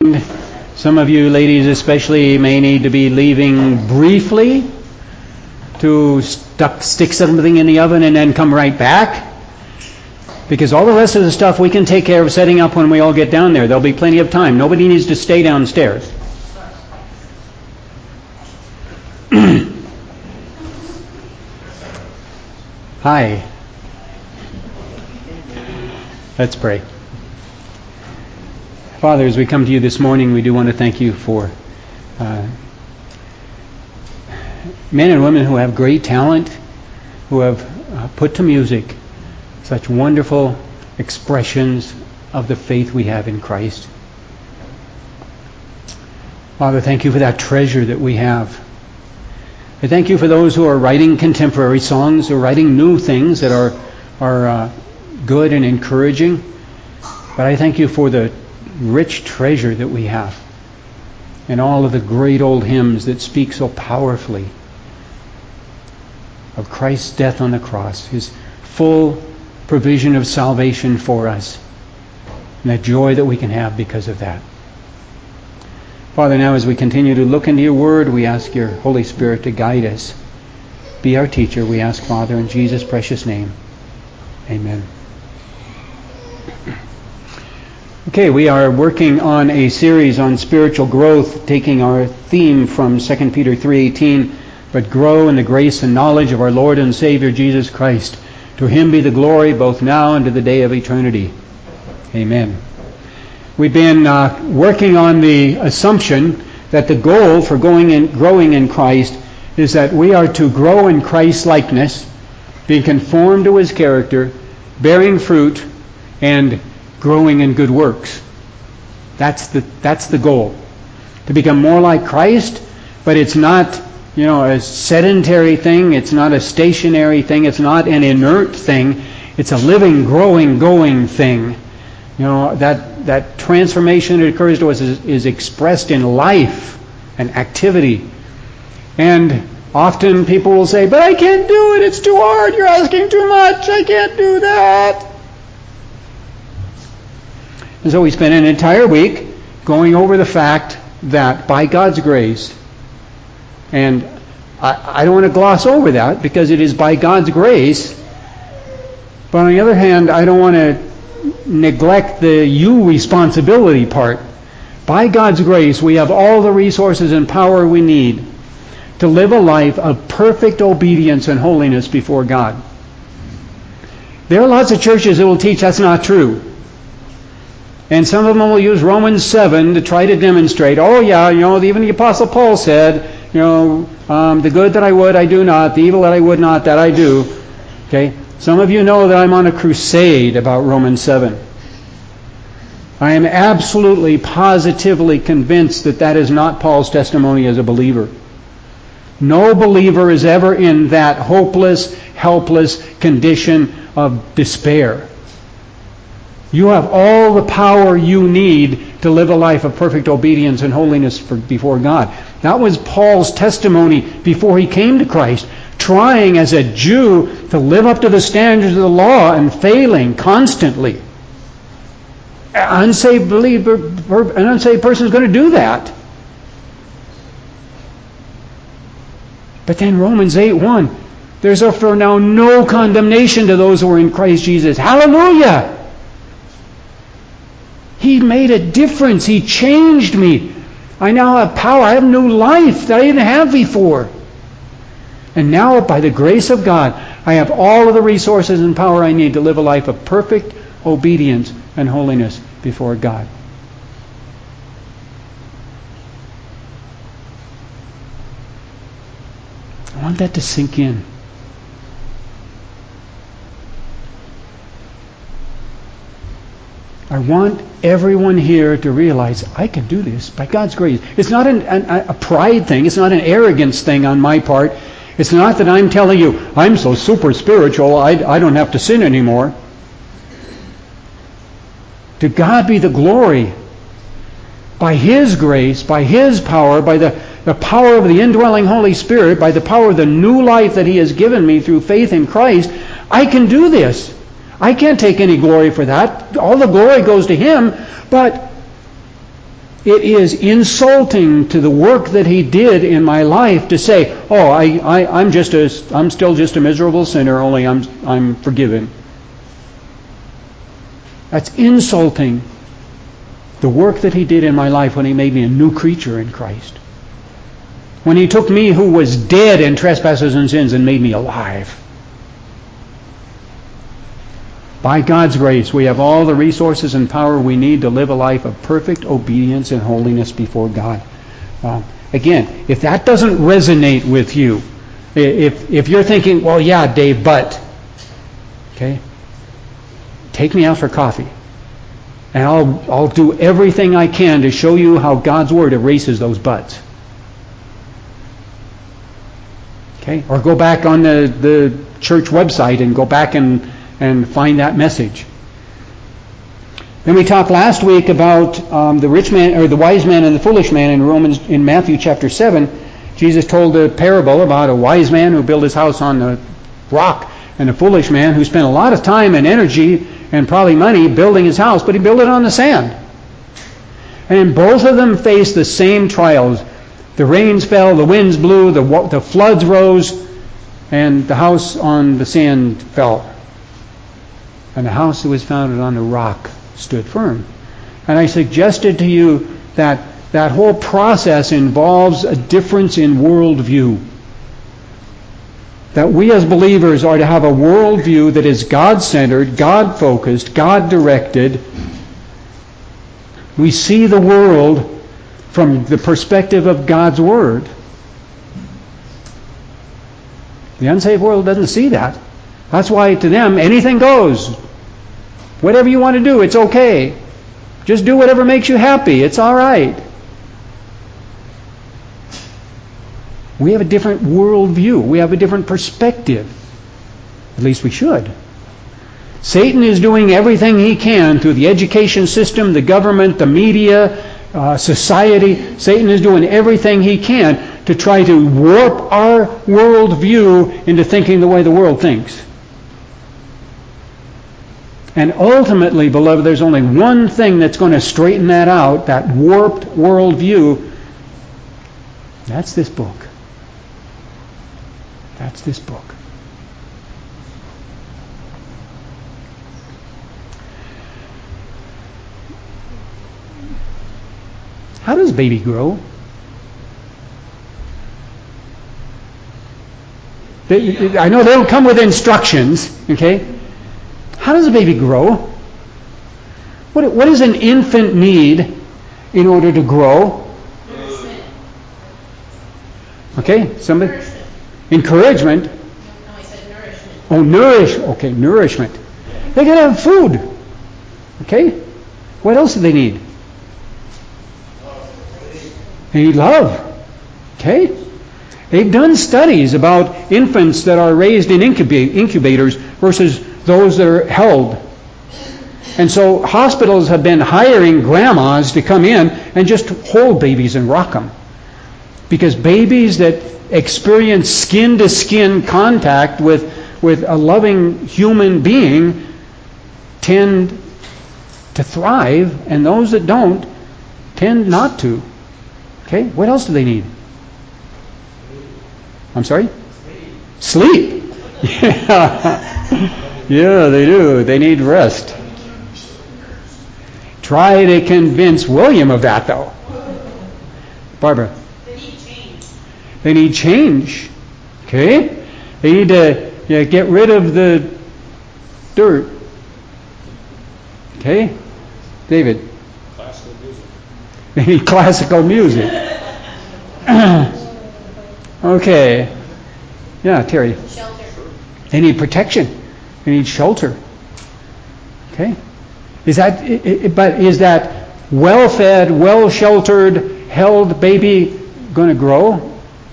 Some of you ladies especially may need to be leaving briefly to stick something in the oven and then come right back. Because all the rest of the stuff we can take care of setting up when we all get down there. There'll be plenty of time. Nobody needs to stay downstairs. Hi. Let's pray. Father, as we come to you this morning, we do want to thank you for men and women who have great talent, who have put to music such wonderful expressions of the faith we have in Christ. Father, thank you for that treasure that we have. I thank you for those who are writing contemporary songs, who are writing new things that are good and encouraging. But I thank you for the rich treasure that we have and all of the great old hymns that speak so powerfully of Christ's death on the cross, His full provision of salvation for us, and that joy that we can have because of that. Father, now as we continue to look into your word, we ask your Holy Spirit to guide us. Be our teacher, we ask, Father, in Jesus' precious name. Amen. Okay, we are working on a series on spiritual growth, taking our theme from 2 Peter 3:18, but grow in the grace and knowledge of our Lord and Savior Jesus Christ. To Him be the glory both now and to the day of eternity. Amen. We've been working on the assumption that the goal for growing in Christ is that we are to grow in Christ's likeness, being conformed to His character, bearing fruit, and growing in good works. That's the goal. To become more like Christ, but it's not, a sedentary thing. It's not a stationary thing. It's not an inert thing. It's a living, growing, going thing. That transformation that occurs to us is expressed in life and activity. And often people will say, but I can't do it. It's too hard. You're asking too much. I can't do that. And so we spent an entire week going over the fact that by God's grace, and I don't want to gloss over that because it is by God's grace, but on the other hand, I don't want to neglect the you responsibility part. By God's grace, we have all the resources and power we need to live a life of perfect obedience and holiness before God. There are lots of churches that will teach that's not true. And some of them will use Romans 7 to try to demonstrate, even the Apostle Paul said, the good that I would, I do not. The evil that I would not, that I do. Okay? Some of you know that I'm on a crusade about Romans 7. I am absolutely, positively convinced that that is not Paul's testimony as a believer. No believer is ever in that hopeless, helpless condition of despair. You have all the power you need to live a life of perfect obedience and holiness before God. That was Paul's testimony before he came to Christ, trying as a Jew to live up to the standards of the law and failing constantly. An unsaved person is going to do that. But then Romans 8:1, there's therefore now no condemnation to those who are in Christ Jesus. Hallelujah! He made a difference. He changed me. I now have power. I have new life that I didn't have before. And now, by the grace of God, I have all of the resources and power I need to live a life of perfect obedience and holiness before God. I want that to sink in. I want everyone here to realize I can do this by God's grace. It's not a pride thing. It's not an arrogance thing on my part. It's not that I'm telling you, I'm so super spiritual, I don't have to sin anymore. To God be the glory. By His grace, by His power, by the power of the indwelling Holy Spirit, by the power of the new life that He has given me through faith in Christ, I can do this. I can't take any glory for that. All the glory goes to Him, but it is insulting to the work that He did in my life to say, "Oh, I'm still just a miserable sinner. Only I'm forgiven." That's insulting the work that He did in my life when He made me a new creature in Christ. When He took me who was dead in trespasses and sins and made me alive. By God's grace, we have all the resources and power we need to live a life of perfect obedience and holiness before God. Again, if that doesn't resonate with you, if you're thinking, well, yeah, Dave, but, okay, take me out for coffee, and I'll do everything I can to show you how God's Word erases those buts. Okay, or go back on the church website and go back and find that message. Then we talked last week about the rich man, or the wise man and the foolish man in Matthew chapter 7. Jesus told a parable about a wise man who built his house on the rock, and a foolish man who spent a lot of time and energy and probably money building his house, but he built it on the sand. And both of them faced the same trials. The rains fell, the winds blew, the floods rose, and the house on the sand fell. And the house that was founded on the rock stood firm. And I suggested to you that that whole process involves a difference in worldview. That we as believers are to have a worldview that is God-centered, God-focused, God-directed. We see the world from the perspective of God's Word. The unsaved world doesn't see that. That's why to them, anything goes. Whatever you want to do, it's okay. Just do whatever makes you happy. It's all right. We have a different worldview. We have a different perspective. At least we should. Satan is doing everything he can through the education system, the government, the media, society. Satan is doing everything he can to try to warp our worldview into thinking the way the world thinks. And ultimately, beloved, there's only one thing that's going to straighten that out, that warped worldview. That's this book. That's this book. How does a baby grow? I know they don't come with instructions, okay? How does a baby grow? What does an infant need in order to grow? Nourishment. Okay, somebody? Nourishment. Encouragement. No, I said nourishment. Oh, nourishment. They gotta have food. Okay? What else do they need? They need love. Okay? They've done studies about infants that are raised in incubators versus those that are held. And so hospitals have been hiring grandmas to come in and just hold babies and rock them. Because babies that experience skin-to-skin contact with a loving human being tend to thrive, and those that don't tend not to. Okay? What else do they need? I'm sorry? Sleep. Yeah, they do. They need rest. Try to convince William of that, though. Barbara. They need change. They need change. Okay? They need to get rid of the dirt. Okay? David. Classical music. They need classical music. Okay. Yeah, Terry. Shelter. They need protection. They need shelter. Okay? Is that well-fed, well-sheltered, held baby going to grow?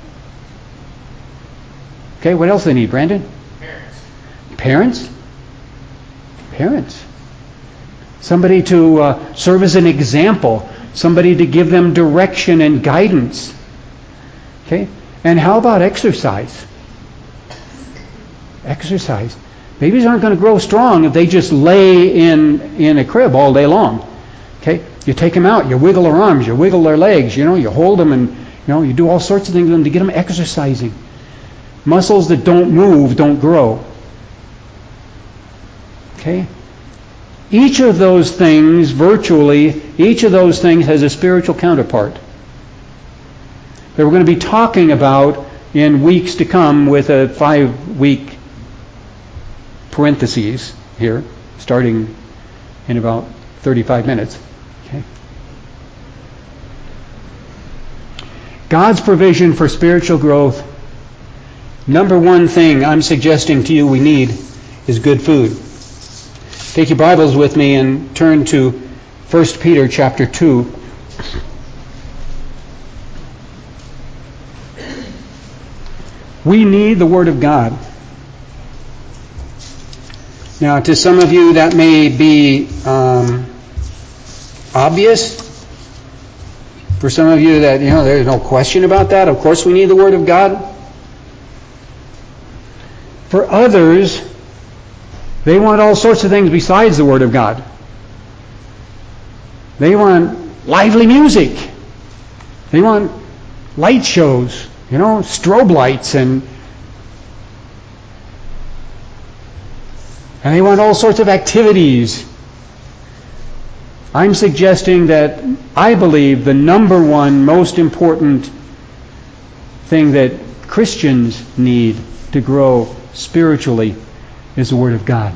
Okay, what else do they need, Brandon? Parents? Parents. Somebody to serve as an example. Somebody to give them direction and guidance. Okay? And how about exercise? Exercise. Babies aren't going to grow strong if they just lay in a crib all day long. Okay? You take them out, you wiggle their arms, you wiggle their legs, you hold them, and you do all sorts of things with them to get them exercising. Muscles that don't move don't grow. Okay? Each of those things, virtually, each of those things has a spiritual counterpart that we're going to be talking about in weeks to come with a 5-week parentheses here, starting in about 35 minutes. Okay. God's provision for spiritual growth. Number one thing I'm suggesting to you we need is good food. Take your Bibles with me and turn to 1 Peter chapter 2. We need the Word of God. Now, to some of you that may be obvious. For some of you that, there's no question about that. Of course we need the Word of God. For others, they want all sorts of things besides the Word of God. They want lively music. They want light shows, strobe lights, and they want all sorts of activities. I'm suggesting that I believe the number one most important thing that Christians need to grow spiritually is the Word of God.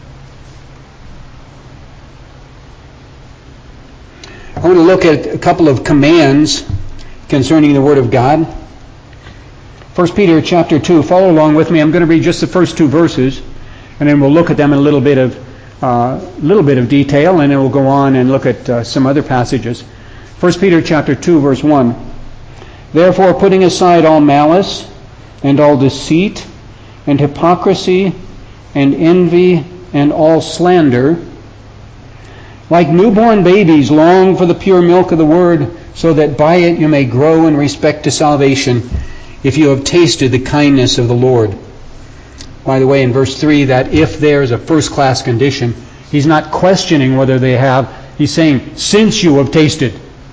I want to look at a couple of commands concerning the Word of God. 1 Peter chapter 2, follow along with me. I'm going to read just the first 2 verses, and then we'll look at them in a little bit of detail, and then we'll go on and look at some other passages. 1 Peter chapter 2, verse 1. Therefore, putting aside all malice and all deceit and hypocrisy and envy and all slander, like newborn babies, long for the pure milk of the Word, so that by it you may grow in respect to salvation, if you have tasted the kindness of the Lord. By the way, in verse 3, that if there's a first-class condition, he's not questioning whether they have. He's saying, since you have tasted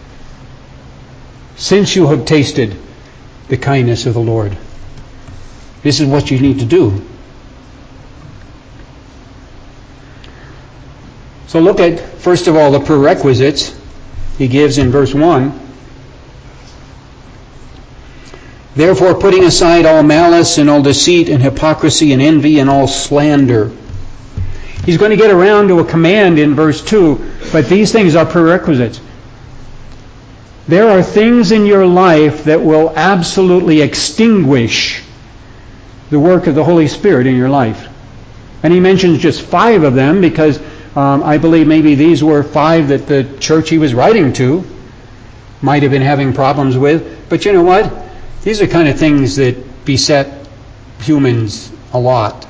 the kindness of the Lord. This is what you need to do. So look at, first of all, the prerequisites he gives in verse 1. Therefore, putting aside all malice and all deceit and hypocrisy and envy and all slander. He's going to get around to a command in verse 2, but these things are prerequisites. There are things in your life that will absolutely extinguish the work of the Holy Spirit in your life. And he mentions just 5 of them because I believe maybe these were 5 that the church he was writing to might have been having problems with. But you know what? These are kind of things that beset humans a lot.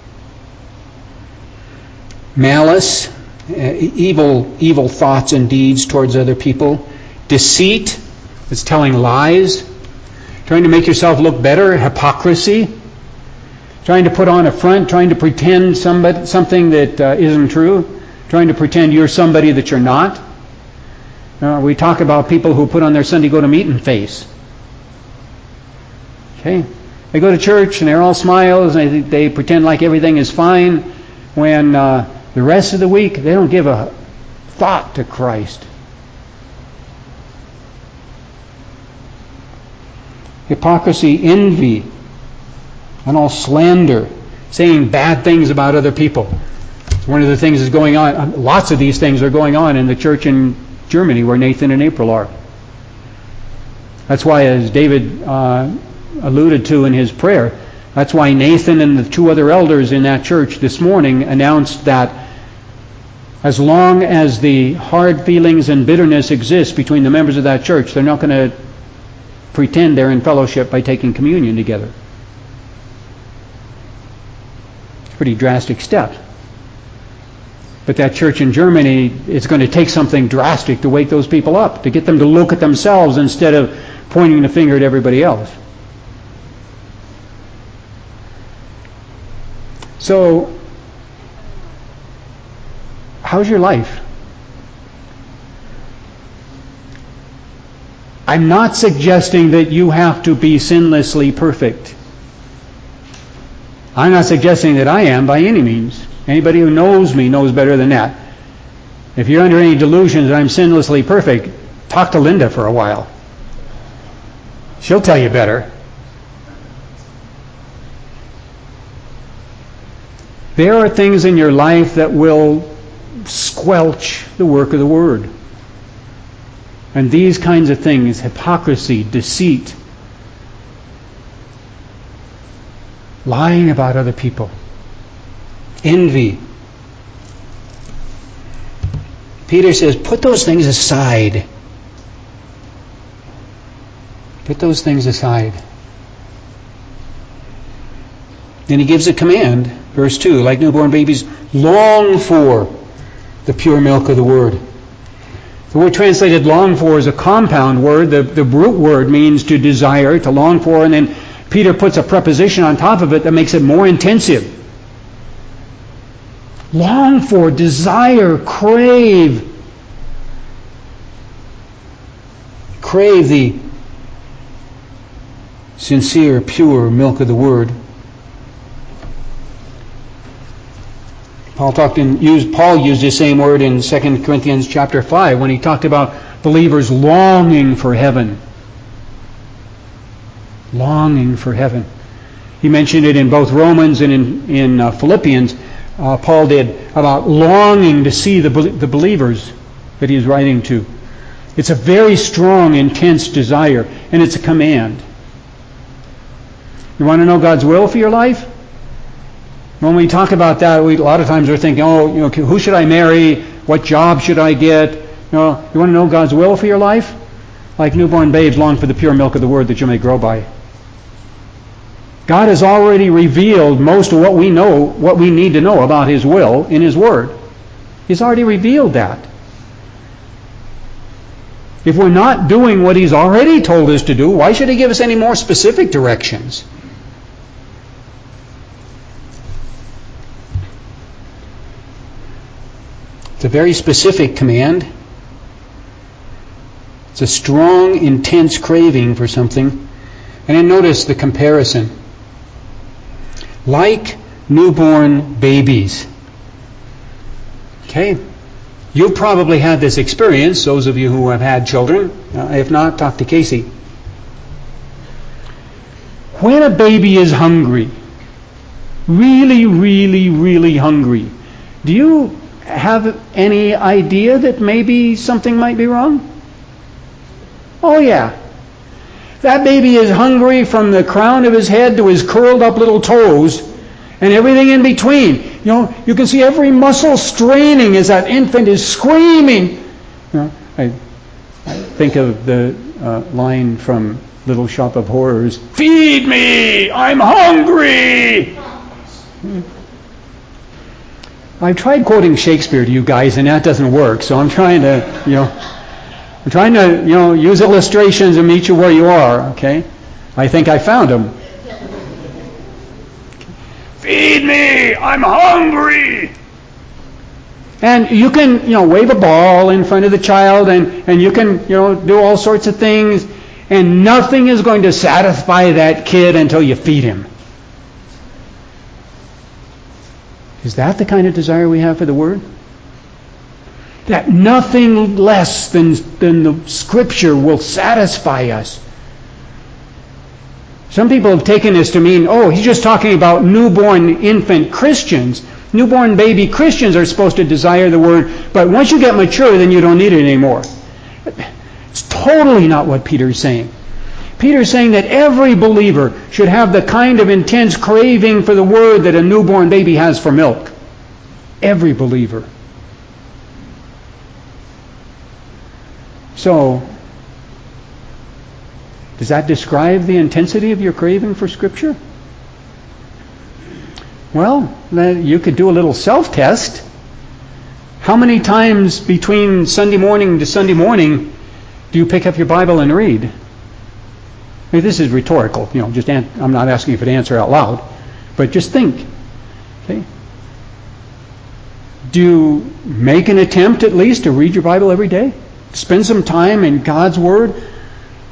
Malice, evil thoughts and deeds towards other people. Deceit, it's telling lies. Trying to make yourself look better. Hypocrisy. Trying to put on a front, trying to pretend something that isn't true. Trying to pretend you're somebody that you're not. We talk about people who put on their Sunday go-to-meeting face. Okay? They go to church and they're all smiles and they pretend like everything is fine when the rest of the week they don't give a thought to Christ. Hypocrisy, envy, and all slander, saying bad things about other people. One of the things is going on, lots of these things are going on in the church in Germany where Nathan and April are. That's why, as David alluded to in his prayer, that's why Nathan and the 2 other elders in that church this morning announced that as long as the hard feelings and bitterness exist between the members of that church, they're not going to pretend they're in fellowship by taking communion together. It's a pretty drastic step. But that church in Germany, it's going to take something drastic to wake those people up, to get them to look at themselves instead of pointing the finger at everybody else. So, how's your life? I'm not suggesting that you have to be sinlessly perfect. I'm not suggesting that I am by any means. Anybody who knows me knows better than that. If you're under any delusions that I'm sinlessly perfect, talk to Linda for a while. She'll tell you better. There are things in your life that will squelch the work of the Word. And these kinds of things, hypocrisy, deceit, lying about other people, envy. Peter says, put those things aside. Put those things aside. Then he gives a command, verse 2, like newborn babies, long for the pure milk of the Word. The word translated long for is a compound word. The root word means to desire, to long for, and then Peter puts a preposition on top of it that makes it more intensive. Long for, desire, crave. Crave the sincere, pure milk of the Word. Paul used the same word in 2 Corinthians chapter 5 when he talked about believers longing for heaven. Longing for heaven. He mentioned it in both Romans and in Philippians. Paul did about longing to see the believers that he's writing to. It's a very strong, intense desire, and it's a command. You want to know God's will for your life? When we talk about that, a lot of times we're thinking, who should I marry? What job should I get? You want to know God's will for your life? Like newborn babes long for the pure milk of the Word that you may grow by. God has already revealed most of what we know, what we need to know about His will in His Word. He's already revealed that. If we're not doing what He's already told us to do, why should He give us any more specific directions? It's a very specific command. It's a strong, intense craving for something. And then notice the comparison. Like newborn babies. Okay? You've probably had this experience, those of you who have had children. If not, talk to Casey. When a baby is hungry, really, really, really hungry, do you have any idea that maybe something might be wrong? Oh yeah. That baby is hungry from the crown of his head to his curled up little toes and everything in between. You can see every muscle straining as that infant is screaming. I think of the line from Little Shop of Horrors, "Feed me! I'm hungry!" I've tried quoting Shakespeare to you guys, and that doesn't work. So I'm trying to, use illustrations and meet you where you are. Okay, I think I found them. Feed me! I'm hungry! And you can, wave a ball in front of the child, and you can, do all sorts of things, and nothing is going to satisfy that kid until you feed him. Is that the kind of desire we have for the Word? That nothing less than the Scripture will satisfy us. Some people have taken this to mean, he's just talking about newborn infant Christians. Newborn baby Christians are supposed to desire the Word, but once you get mature, then you don't need it anymore. It's totally not what Peter's saying. Peter's saying that every believer should have the kind of intense craving for the Word that a newborn baby has for milk. Every believer. So, does that describe the intensity of your craving for Scripture? Well, you could do a little self-test. How many times between Sunday morning to Sunday morning do you pick up your Bible and read? This is rhetorical. I'm not asking you for the answer out loud, but just think. Okay? Do you make an attempt at least to read your Bible every day? Spend some time in God's Word?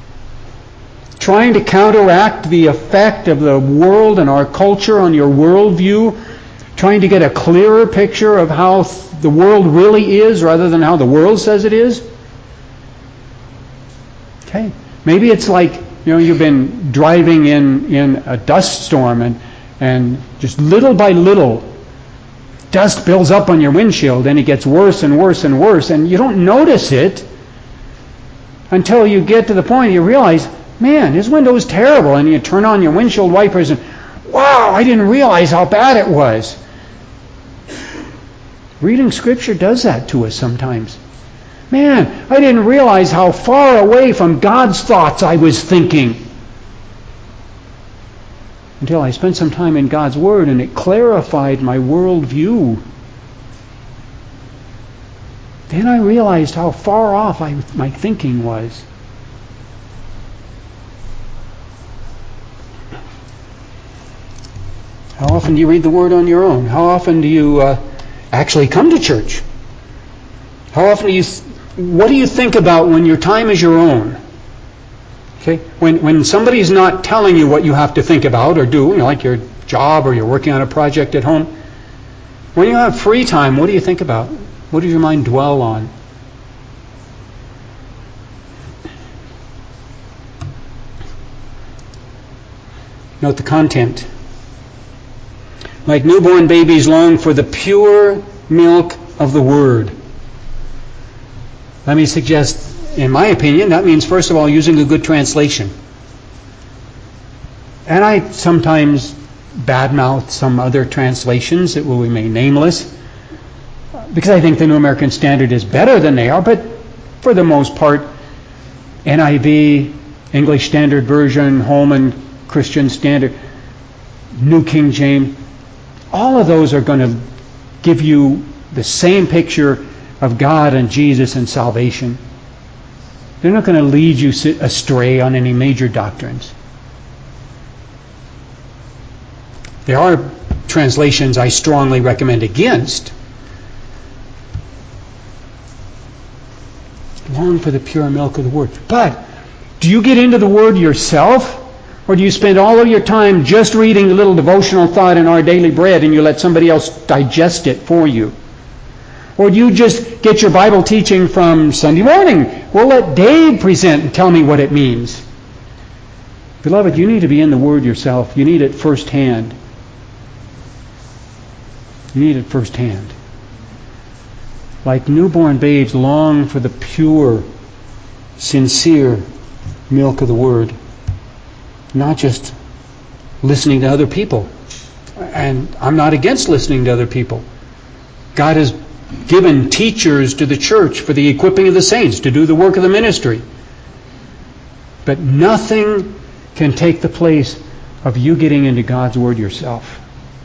trying to counteract the effect of the world and our culture on your worldview, trying to get a clearer picture of how the world really is rather than how the world says it is? Okay. Maybe it's like, you've been driving in a dust storm and just little by little dust builds up on your windshield and it gets worse and worse and worse, and you don't notice it until you get to the point you realize, man, this window is terrible, and you turn on your windshield wipers and, wow, I didn't realize how bad it was. Reading Scripture does that to us sometimes. Man, I didn't realize how far away from God's thoughts I was thinking until I spent some time in God's Word and it clarified my worldview. Then I realized how far off my thinking was. How often do you read the Word on your own? How often do you actually come to church? How often what do you think about when your time is your own? Okay, when somebody's not telling you what you have to think about or do, like your job or you're working on a project at home, when you have free time, what do you think about? What does your mind dwell on? Note the content. Like newborn babies long for the pure milk of the Word. Let me suggest, in my opinion, that means, first of all, using a good translation. And I sometimes badmouth some other translations that will remain nameless, because I think the New American Standard is better than they are, but for the most part, NIV, English Standard Version, Holman Christian Standard, New King James, all of those are going to give you the same picture of God and Jesus and salvation. They're not going to lead you astray on any major doctrines. There are translations I strongly recommend against. Long for the pure milk of the Word. But do you get into the Word yourself? Or do you spend all of your time just reading the little devotional thought in Our Daily Bread and you let somebody else digest it for you? Or do you just get your Bible teaching from Sunday morning? We'll let Dave present and tell me what it means. Beloved, you need to be in the Word yourself. You need it firsthand. You need it firsthand. Like newborn babes long for the pure, sincere milk of the Word. Not just listening to other people. And I'm not against listening to other people. God has given teachers to the church for the equipping of the saints to do the work of the ministry. But nothing can take the place of you getting into God's Word yourself.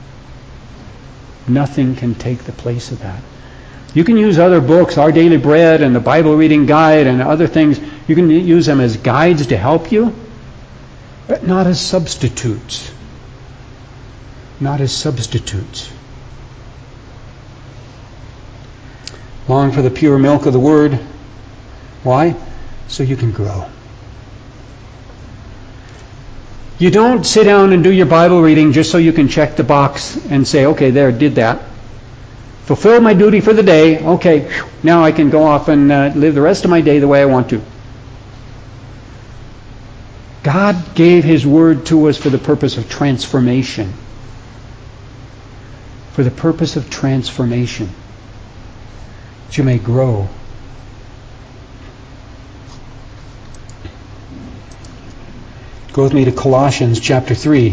Nothing can take the place of that. You can use other books, Our Daily Bread and the Bible Reading Guide and other things. You can use them as guides to help you, but not as substitutes. Not as substitutes. Long for the pure milk of the Word. Why? So you can grow. You don't sit down and do your Bible reading just so you can check the box and say, okay, there, did that. Fulfill my duty for the day. Okay, now I can go off and live the rest of my day the way I want to. God gave His Word to us for the purpose of transformation. For the purpose of transformation. That you may grow. Go with me to Colossians chapter 3.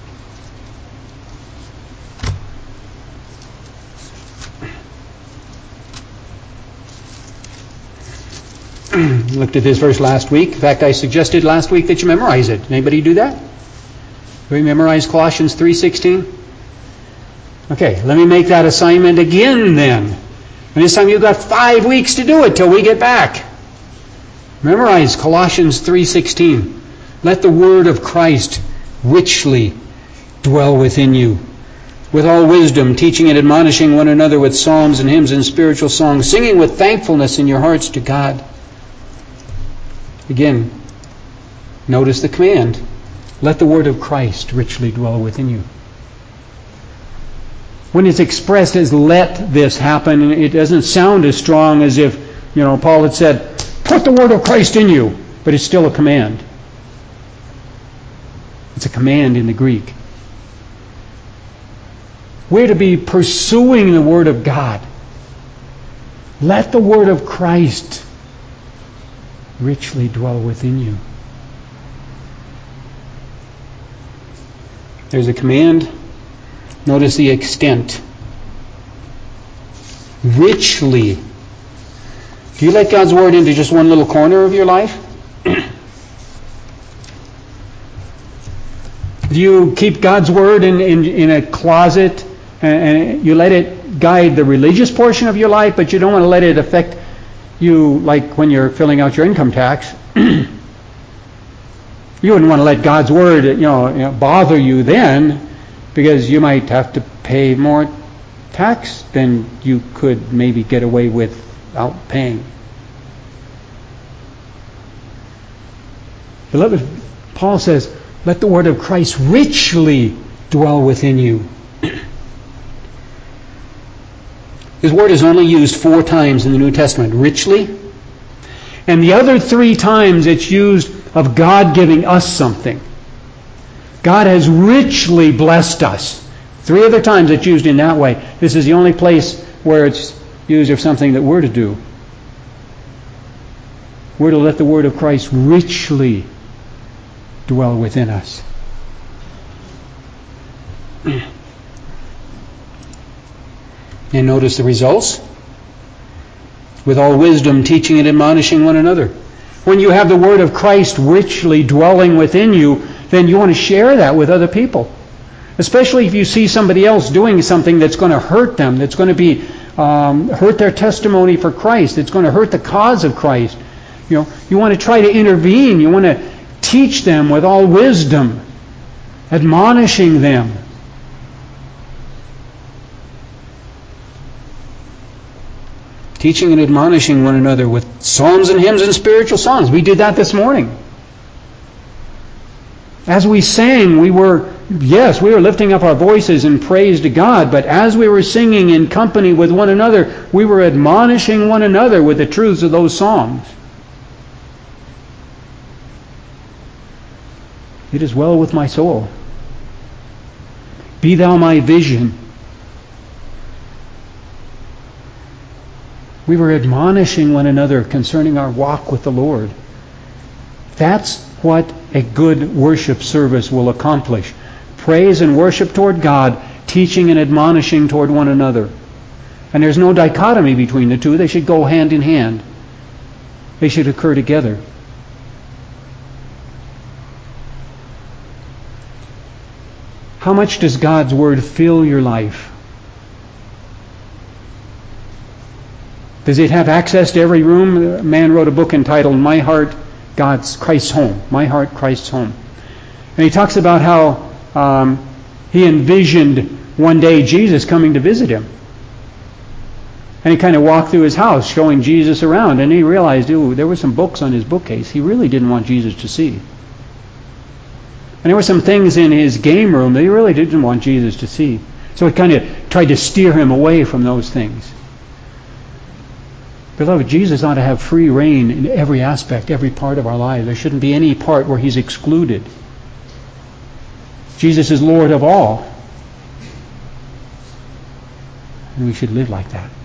Looked at this verse last week. In fact, I suggested last week that you memorize it. Anybody do that? Do we memorize Colossians 3:16? Okay, let me make that assignment again then. And this time you've got 5 weeks to do it till we get back. Memorize Colossians 3:16. Let the word of Christ richly dwell within you, with all wisdom, teaching and admonishing one another with psalms and hymns and spiritual songs, singing with thankfulness in your hearts to God. Again, Notice the command. Let the word of Christ richly dwell within you. When it's expressed as let this happen, it doesn't sound as strong as if, Paul had said, put the word of Christ in you. But it's still a command. It's a command in the Greek. We're to be pursuing the word of God. Let the word of Christ richly dwell within you. There's a command. Notice the extent. Richly. Do you let God's word into just one little corner of your life? Do you keep God's word in a closet and you let it guide the religious portion of your life, but you don't want to let it affect you like when you're filling out your income tax? You wouldn't want to let God's word bother you then, because you might have to pay more tax than you could maybe get away without paying. Beloved, Paul says, let the word of Christ richly dwell within you. His word is only used 4 times in the New Testament, richly. And the other 3 times it's used of God giving us something. God has richly blessed us. 3 other times it's used in that way. This is the only place where it's used of something that we're to do. We're to let the word of Christ richly dwell within us. And notice the results. With all wisdom, teaching and admonishing one another. When you have the word of Christ richly dwelling within you, then you want to share that with other people. Especially if you see somebody else doing something that's going to hurt them, that's going to be hurt their testimony for Christ, it's going to hurt the cause of Christ. You want to try to intervene. You want to teach them with all wisdom, admonishing them. Teaching and admonishing one another with psalms and hymns and spiritual songs. We did that this morning. As we sang, we were lifting up our voices in praise to God, but as we were singing in company with one another, we were admonishing one another with the truths of those songs. It is well with my soul. Be thou my vision. We were admonishing one another concerning our walk with the Lord. That's what a good worship service will accomplish. Praise and worship toward God, teaching and admonishing toward one another. And there's no dichotomy between the two. They should go hand in hand. They should occur together. How much does God's Word fill your life? Does it have access to every room? A man wrote a book entitled My Heart, Christ's Home. My Heart, Christ's Home. And he talks about how he envisioned one day Jesus coming to visit him. And he kind of walked through his house showing Jesus around, and he realized, there were some books on his bookcase he really didn't want Jesus to see. And there were some things in his game room that he really didn't want Jesus to see. So he kind of tried to steer him away from those things. Beloved, Jesus ought to have free reign in every aspect, every part of our lives. There shouldn't be any part where he's excluded. Jesus is Lord of all. And we should live like that.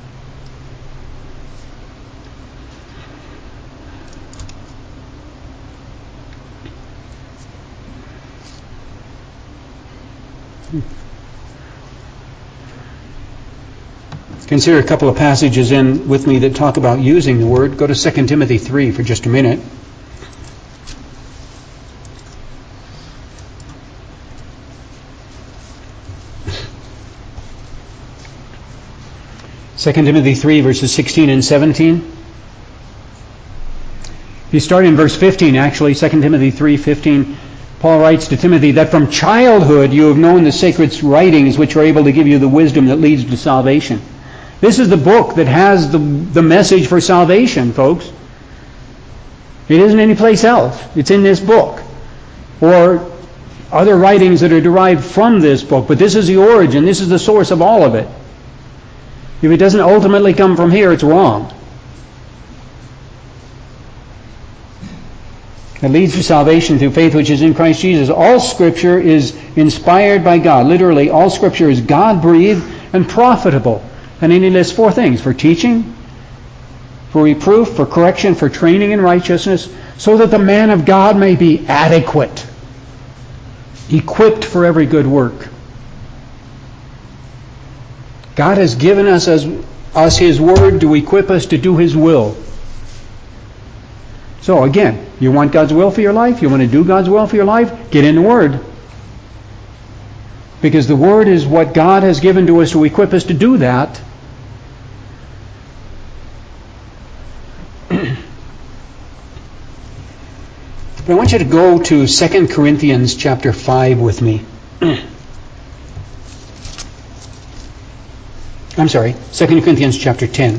Consider a couple of passages with me that talk about using the word. Go to 2 Timothy 3 for just a minute. Second Timothy 3 verses 16 and 17. If you start in verse 15, actually, 2 Timothy 3:15, Paul writes to Timothy that from childhood you have known the sacred writings which are able to give you the wisdom that leads to salvation. This is the book that has the message for salvation, folks. It isn't any place else. It's in this book. or other writings that are derived from this book, but this is the origin, this is the source of all of it. If it doesn't ultimately come from here, it's wrong. It leads to salvation through faith which is in Christ Jesus. All Scripture is inspired by God. Literally, all Scripture is God-breathed and profitable. And he lists 4 things: for teaching, for reproof, for correction, for training in righteousness, so that the man of God may be adequate, equipped for every good work. God has given us His Word to equip us to do His will. So again, you want God's will for your life? You want to do God's will for your life? Get in the Word. Because the Word is what God has given to us to equip us to do that. But I want you to go to 2 Corinthians chapter 5 with me. I'm sorry, 2 Corinthians chapter 10.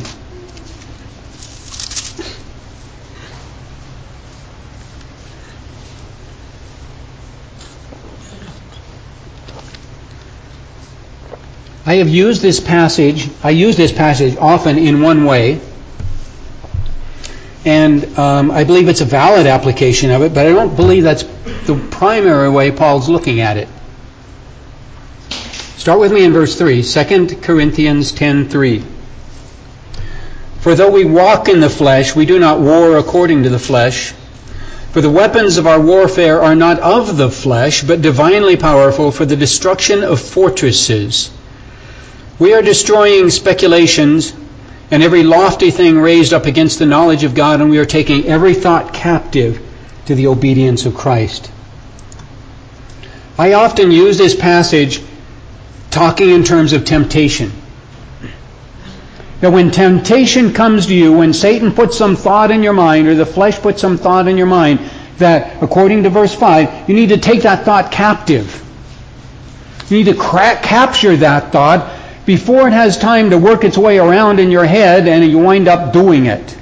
I use this passage often in one way, and I believe it's a valid application of it, but I don't believe that's the primary way Paul's looking at it. Start with me in verse 3, 2 Corinthians 10:3. For though we walk in the flesh, we do not war according to the flesh. For the weapons of our warfare are not of the flesh, but divinely powerful for the destruction of fortresses. We are destroying speculations and every lofty thing raised up against the knowledge of God, and we are taking every thought captive to the obedience of Christ. I often use this passage talking in terms of temptation. That when temptation comes to you, when Satan puts some thought in your mind, or the flesh puts some thought in your mind, that according to verse 5, you need to take that thought captive. You need to capture that thought before it has time to work its way around in your head and you wind up doing it.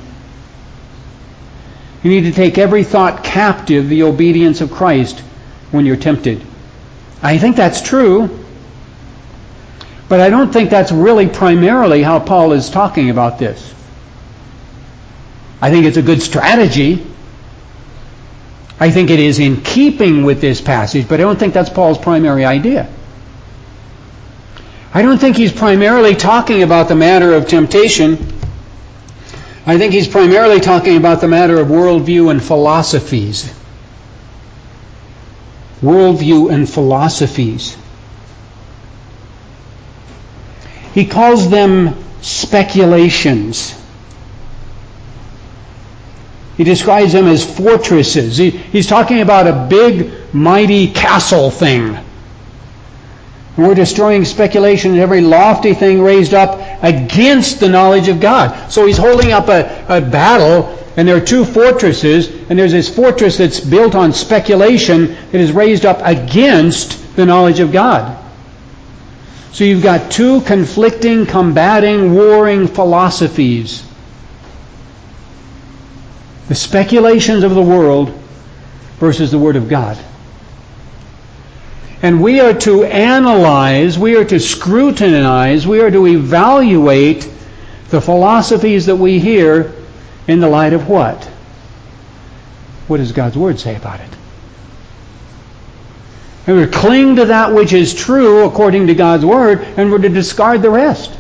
You need to take every thought captive, the obedience of Christ, when you're tempted. I think that's true, but I don't think that's really primarily how Paul is talking about this. I think it's a good strategy. I think it is in keeping with this passage, but I don't think that's Paul's primary idea. I don't think he's primarily talking about the matter of temptation. I think he's primarily talking about the matter of worldview and philosophies. Worldview and philosophies. He calls them speculations. He describes them as fortresses. He's talking about a big, mighty castle thing. And we're destroying speculation and every lofty thing raised up against the knowledge of God. So he's holding up a battle, and there are 2 fortresses, and there's this fortress that's built on speculation that is raised up against the knowledge of God. So you've got 2 conflicting, combating, warring philosophies. The speculations of the world versus the Word of God. And we are to analyze, we are to scrutinize, we are to evaluate the philosophies that we hear in the light of what? What does God's Word say about it? And we're to cling to that which is true according to God's Word, and we're to discard the rest.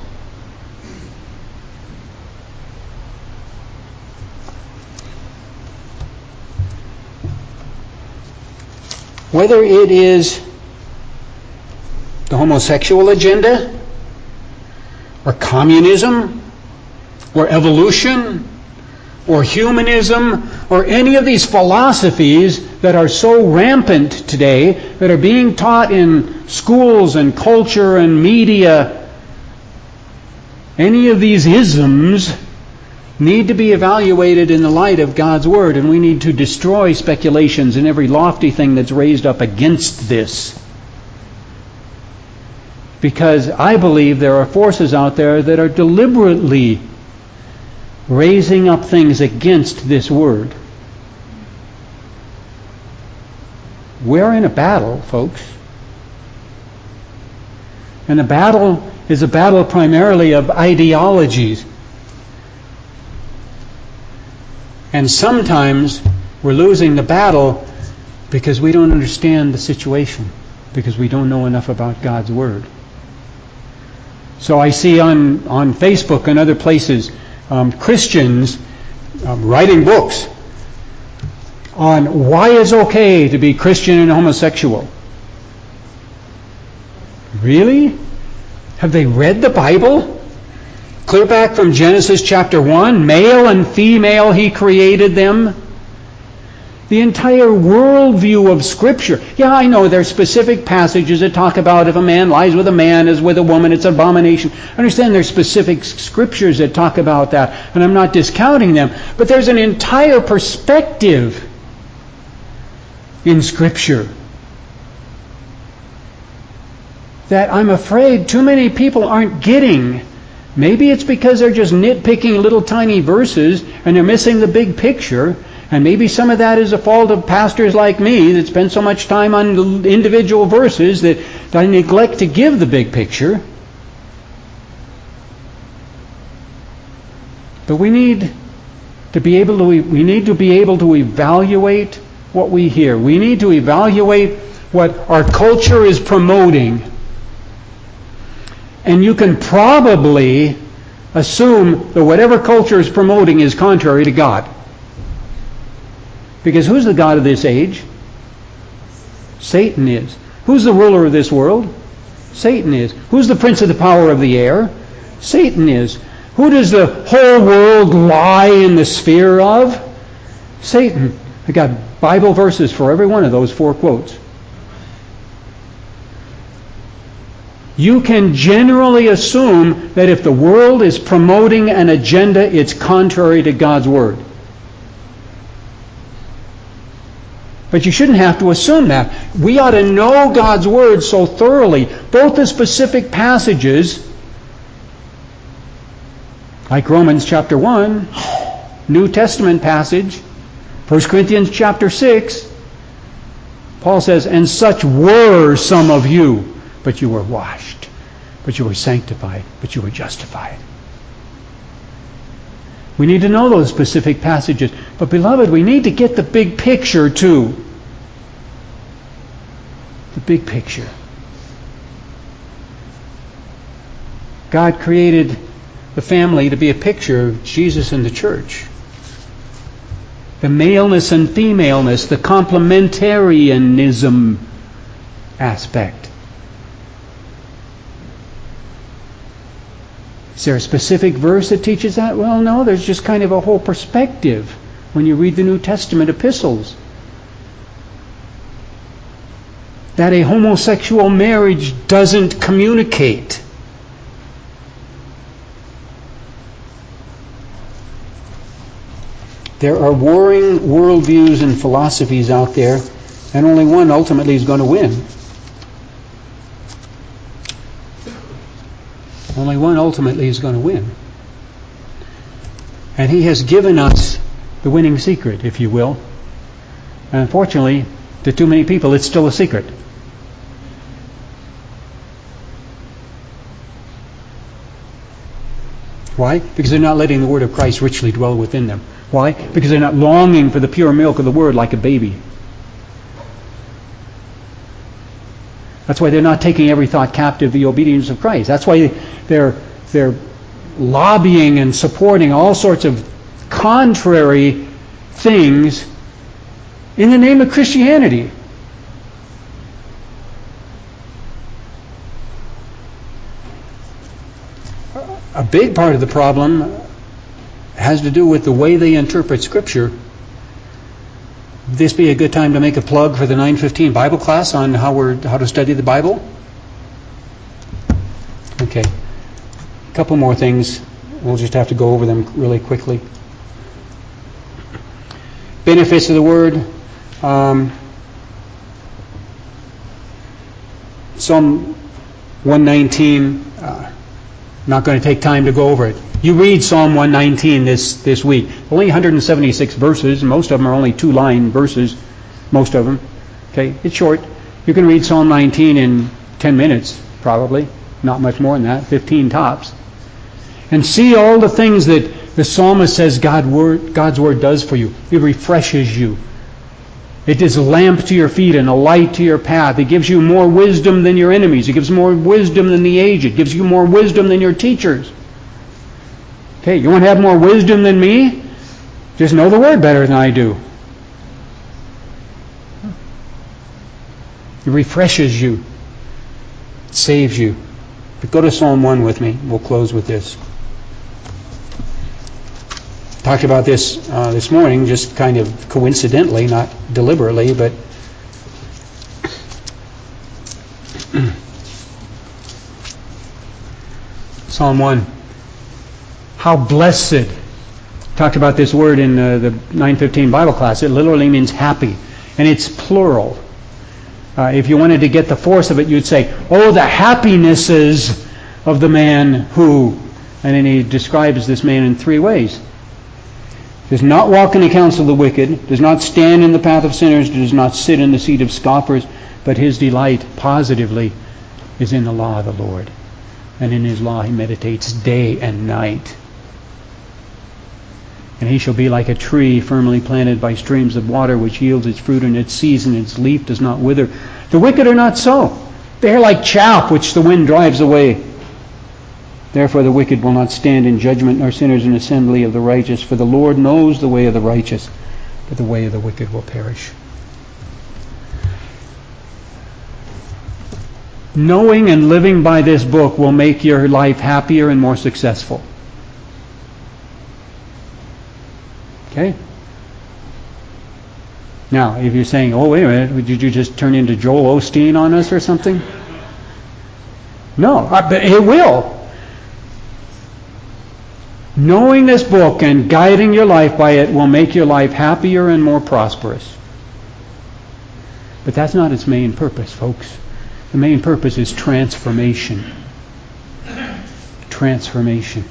Whether it is the homosexual agenda, or communism, or evolution, or humanism, or any of these philosophies that are so rampant today, that are being taught in schools and culture and media, any of these isms need to be evaluated in the light of God's Word, and we need to destroy speculations and every lofty thing that's raised up against this. Because I believe there are forces out there that are deliberately raising up things against this Word. We're in a battle, folks. And the battle is a battle primarily of ideologies. And sometimes we're losing the battle because we don't understand the situation, because we don't know enough about God's Word. So I see on Facebook and other places Christians writing books on why it's okay to be Christian and homosexual. Really? Have they read the Bible? Clear back from Genesis chapter 1, male and female He created them. The entire worldview of Scripture. Yeah, I know there's specific passages that talk about if a man lies with a man as with a woman, it's an abomination. I understand there's specific scriptures that talk about that, and I'm not discounting them. But there's an entire perspective in Scripture that I'm afraid too many people aren't getting. Maybe it's because they're just nitpicking little tiny verses and they're missing the big picture. And maybe some of that is a fault of pastors like me that spend so much time on individual verses that I neglect to give the big picture. But we need to be able to evaluate what we hear. We need to evaluate what our culture is promoting. And you can probably assume that whatever culture is promoting is contrary to God. Because who's the god of this age? Satan is. Who's the ruler of this world? Satan is. Who's the prince of the power of the air? Satan is. Who does the whole world lie in the sphere of? Satan. I got Bible verses for every one of those 4 quotes. You can generally assume that if the world is promoting an agenda, it's contrary to God's Word. But you shouldn't have to assume that. We ought to know God's Word so thoroughly, both the specific passages, like Romans chapter 1, New Testament passage, 1 Corinthians chapter 6, Paul says, and such were some of you, but you were washed, but you were sanctified, but you were justified. We need to know those specific passages. But beloved, we need to get the big picture too. The big picture. God created the family to be a picture of Jesus and the church. The maleness and femaleness, the complementarianism aspect. Is there a specific verse that teaches that? Well, no, there's just kind of a whole perspective when you read the New Testament epistles. That a homosexual marriage doesn't communicate. There are warring worldviews and philosophies out there, and only one ultimately is going to win. Only one ultimately is going to win. And He has given us the winning secret, if you will. And unfortunately, to too many people, it's still a secret. Why? Because they're not letting the Word of Christ richly dwell within them. Why? Because they're not longing for the pure milk of the Word like a baby. That's why they're not taking every thought captive to the obedience of Christ. That's why they're lobbying and supporting all sorts of contrary things in the name of Christianity. A big part of the problem has to do with the way they interpret Scripture. Would this be a good time to make a plug for the 9:15 Bible class on how to study the Bible? Okay. A couple more things. We'll just have to go over them really quickly. Benefits of the Word. Psalm 119. Not going to take time to go over it. You read Psalm 119 this week. Only 176 verses. Most of them are only 2-line verses. Most of them. Okay, it's short. You can read Psalm 19 in 10 minutes, probably. Not much more than that, 15 tops. And see all the things that the psalmist says God's Word does for you. It refreshes you. It is a lamp to your feet and a light to your path. It gives you more wisdom than your enemies. It gives more wisdom than the aged. It gives you more wisdom than your teachers. Okay, you want to have more wisdom than me? Just know the Word better than I do. It refreshes you. It saves you. But go to Psalm 1 with me. We'll close with this. Talked about this this morning, just kind of coincidentally, not deliberately, but Psalm 1. How blessed. Talked about this word in the 9:15 Bible class. It literally means happy, and it's plural. If you wanted to get the force of it, you'd say, oh, the happinesses of the man who, and then he describes this man in 3 ways. Does not walk in the counsel of the wicked, does not stand in the path of sinners, does not sit in the seat of scoffers, but his delight positively is in the law of the Lord. And in his law he meditates day and night. And he shall be like a tree firmly planted by streams of water, which yields its fruit in its season, its leaf does not wither. The wicked are not so. They are like chaff which the wind drives away. Therefore the wicked will not stand in judgment, nor sinners in assembly of the righteous. For the Lord knows the way of the righteous, but the way of the wicked will perish. Knowing and living by this book will make your life happier and more successful. Okay? Now, if you're saying, oh, wait a minute, did you just turn into Joel Osteen on us or something? No, but it will. Knowing this book and guiding your life by it will make your life happier and more prosperous. But that's not its main purpose, folks. The main purpose is transformation. Transformation.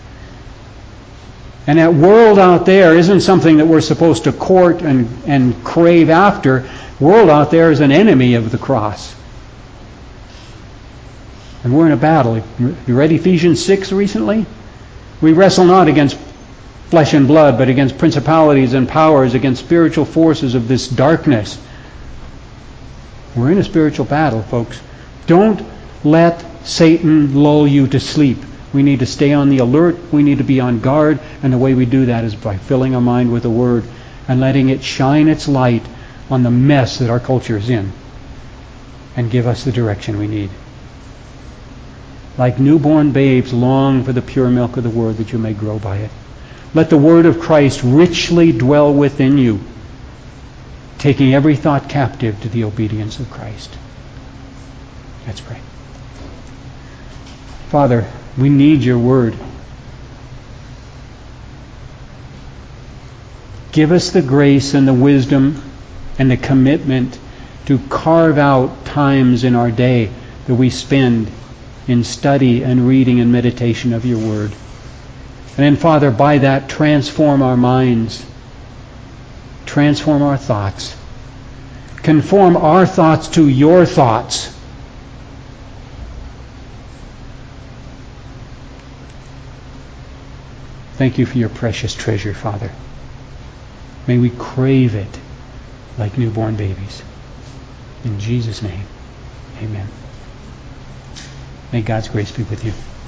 And that world out there isn't something that we're supposed to court and crave after. The world out there is an enemy of the cross. And we're in a battle. You read Ephesians 6 recently? We wrestle not against flesh and blood, but against principalities and powers, against spiritual forces of this darkness. We're in a spiritual battle, folks. Don't let Satan lull you to sleep. We need to stay on the alert. We need to be on guard. And the way we do that is by filling our mind with the Word and letting it shine its light on the mess that our culture is in and give us the direction we need. Like newborn babes, long for the pure milk of the Word that you may grow by it. Let the Word of Christ richly dwell within you, taking every thought captive to the obedience of Christ. Let's pray. Father, we need your Word. Give us the grace and the wisdom and the commitment to carve out times in our day that we spend in study and reading and meditation of your Word. And then, Father, by that transform our minds, transform our thoughts, conform our thoughts to your thoughts. Thank you for your precious treasure, Father. May we crave it like newborn babies. In Jesus' name, amen. May God's grace be with you.